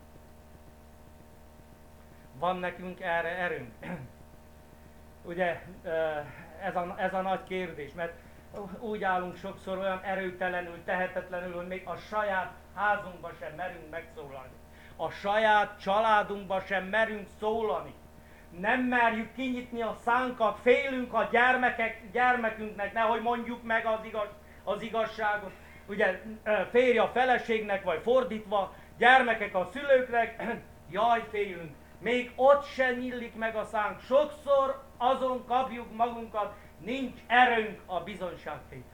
Van nekünk erre erőnk. Ugye ez a nagy kérdés, mert úgy állunk sokszor olyan erőtelenül, tehetetlenül, hogy még a saját házunkba sem merünk megszólalni. A saját családunkba sem merünk szólani. Nem merjük kinyitni a szánkat, félünk a gyermekünknek, nehogy mondjuk meg az igazságot. Ugye férj a feleségnek, vagy fordítva, gyermekek a szülőknek, jaj, félünk. Még ott se nyílik meg a szánk. Sokszor azon kapjuk magunkat, nincs erőnk a bizonyságtételre.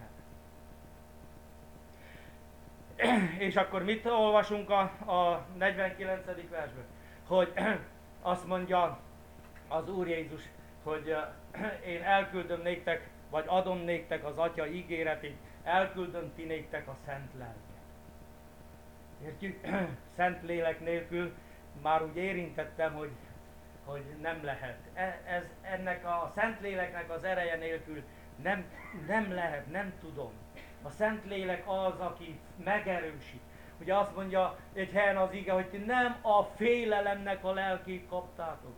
És akkor mit olvasunk a 49. versben? Hogy azt mondja az Úr Jézus, hogy én elküldöm néktek, vagy adom néktek az Atya ígéretét, elküldöm ti néktek a Szent Lelket. Értjük? Szent Lélek nélkül már úgy érintettem, hogy nem lehet. Ennek a Szent Léleknek az ereje nélkül nem lehet, nem tudom. A Szent Lélek az, aki megerősít. Ugye azt mondja egy helyen az ige, hogy ti nem a félelemnek a lelkét kaptátok.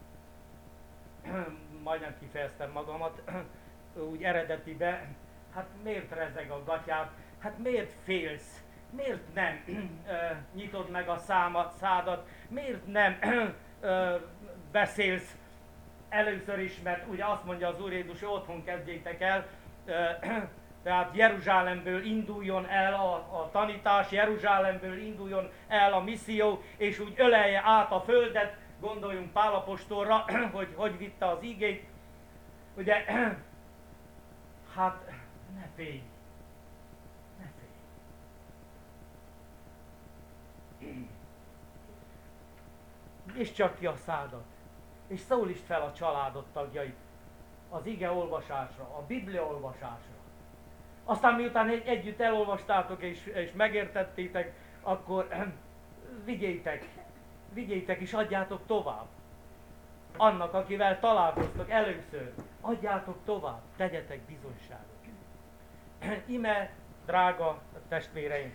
Majdnem kifejeztem magamat, úgy eredetibe, hát miért rezeg a gatyád, hát miért félsz, miért nem nyitod meg a szádat, miért nem beszélsz először is, mert ugye azt mondja az Úr Jézus, hogy otthon kezdjétek el, tehát Jeruzsálemből induljon el a tanítás, Jeruzsálemből induljon el a misszió, és úgy ölelje át a földet. Gondoljunk Pál apostolra, hogy vitte az igét. Ugye, hát ne félj, ne félj. És csak ki a szádat, és szólítsd fel a családod tagjait az ige olvasásra, a Biblia olvasásra. Aztán miután együtt elolvastátok és megértettétek, akkor vigyétek és adjátok tovább. Annak, akivel találkoztok először, adjátok tovább, tegyetek bizonyságot. Ime, drága testvéreim,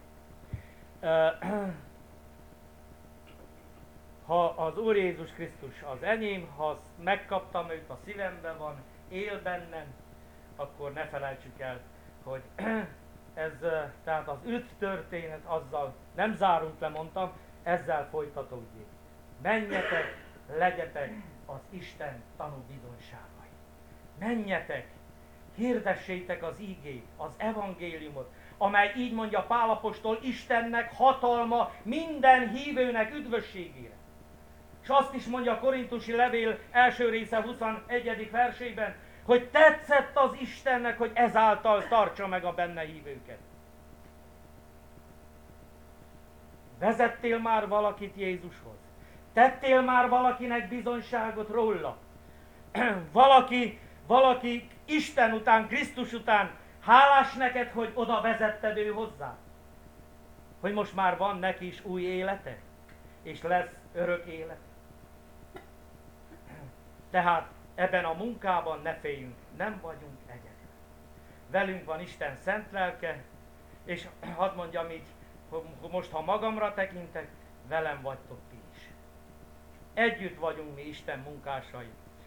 ha az Úr Jézus Krisztus az enyém, ha azt megkaptam őt, a szívemben van, él bennem, akkor ne felejtsük el, hogy ez, tehát az üdv történet azzal nem zárult le, mondtam, ezzel folytatódjék. Menjetek, legyetek az Isten tanúbizonyságai. Menjetek, hirdessétek az ígét, az evangéliumot, amely így mondja Pál apostol, Istennek hatalma minden hívőnek üdvösségére. És azt is mondja a Korintusi levél első része 21. versében, hogy tetszett az Istennek, hogy ezáltal tartsa meg a benne hívőket. Vezettél már valakit Jézushoz? Tettél már valakinek bizonyságot róla? Valaki Isten után, Krisztus után hálás neked, hogy oda vezetted ő hozzá? Hogy most már van neki is új élete? És lesz örök élet? Tehát ebben a munkában ne féljünk, nem vagyunk egyedül. Velünk van Isten szent lelke, és hadd mondjam így, most ha magamra tekintek, velem vagytok ti is. Együtt vagyunk mi Isten munkásai.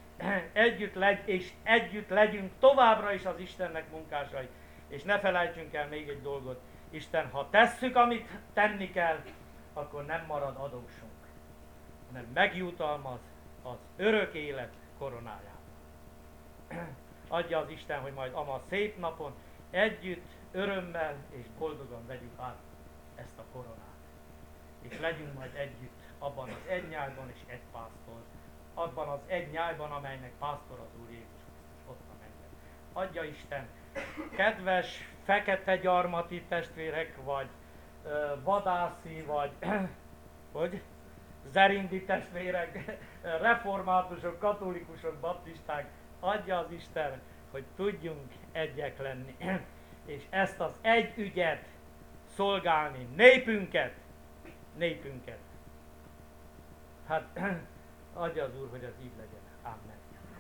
Együtt legyünk továbbra is az Istennek munkásai. És ne felejtsünk el még egy dolgot. Isten, ha tesszük, amit tenni kell, akkor nem marad adósunk, hanem megjutalmaz az örök élet koronájával. Adja az Isten, hogy majd ama szép napon együtt, örömmel és boldogan vegyük át ezt a koronát. És legyünk majd együtt abban az egy nyájban és egy pásztor, abban az egy nyájban, amelynek pásztor az Úr Jézus Krisztus ott a mennyben. Adja Isten, kedves fekete gyarmati testvérek, vagy vadászi, vagy zerindi testvérek, reformátusok, katolikusok, baptisták, adja az Isten, hogy tudjunk egyek lenni, és ezt az egy ügyet szolgálni, népünket. Hát adja az Úr, hogy az így legyen. Amen.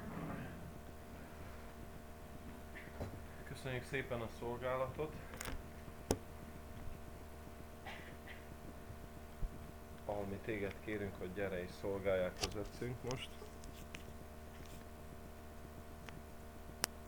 Köszönjük szépen a szolgálatot. Almi, téged kérünk, hogy gyere és szolgálják közöttünk most.